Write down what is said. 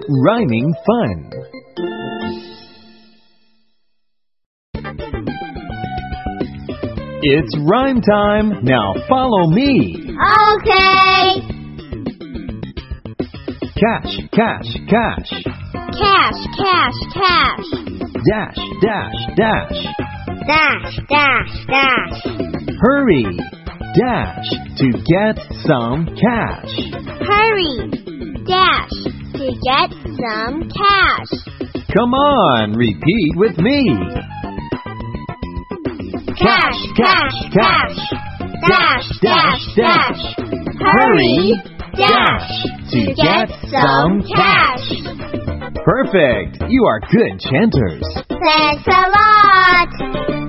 rhyming fun. It's rhyme time. Now follow me. Okay. Cash, cash, cash. Cash, cash, cash. Dash, dash, dash. Dash, dash, dash. Hurry, dash to get some cash. Hurry, dash to get some cash. Come on, repeat with me. Cash, cash, cash. Dash, dash, dash. Hurry, dash to get some cash. Perfect. You are good chanters. Thanks a lot.